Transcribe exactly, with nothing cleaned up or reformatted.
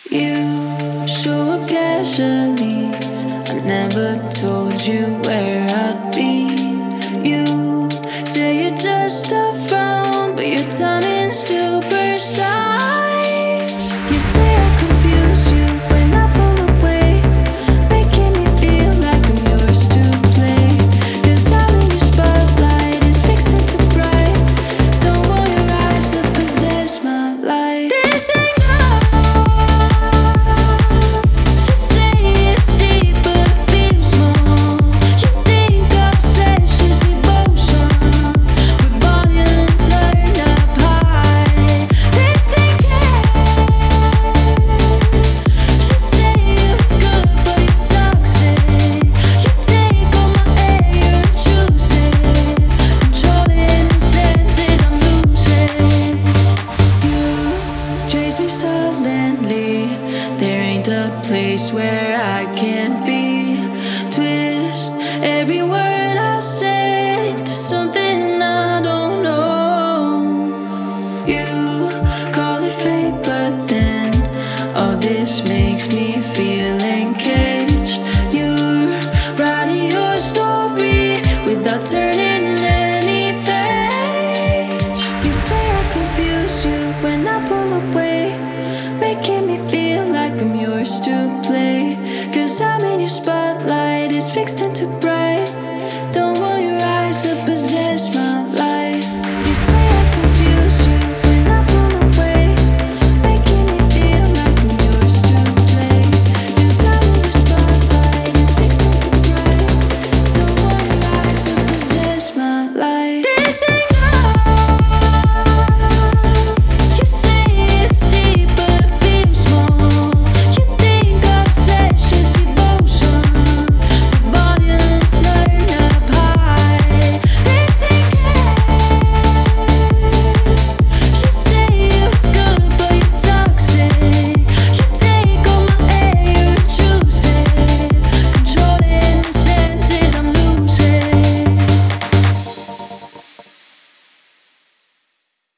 You show up casually. I never told you where I'd be. You say you're just a front, but your timing's too precise. You say I confuse you when I pull away, making me feel like I'm yours to play. 'Cause all in your spotlight is fixed and too bright. Don't want your eyes to possess my life. This ain't me silently. There ain't a place where I can't be. Twist every word I said into something I don't know. You call it fate, but then all this makes me feel